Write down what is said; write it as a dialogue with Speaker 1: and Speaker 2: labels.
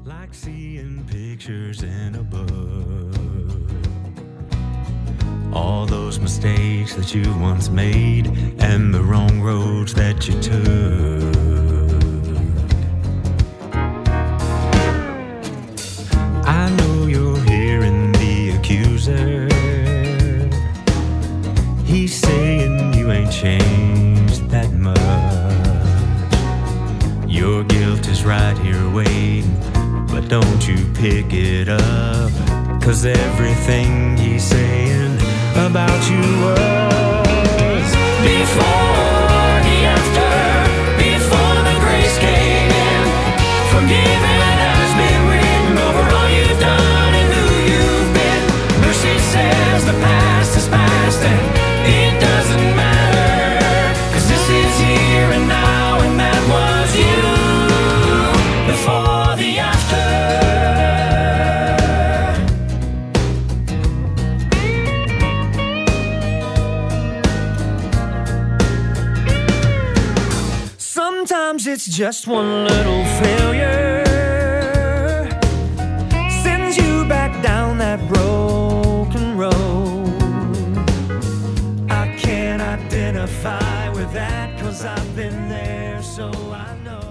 Speaker 1: like seeing pictures in a book. All those mistakes that you once made and the wrong roads that you took. I know you're hearing the accuser. He's saying you ain't changed that much. Your guilt is right here waiting, but don't you pick it up, 'cause everything he's saying about you was before the after, before the grace came in. Forgiven has been written over all you've done and who you've been. Mercy says the past is past and it doesn't matter, 'cause this is here and now and that was you before the after. Sometimes it's just one little failure sends you back down that broken road. I can't identify with that, 'cause I've been there, so I know.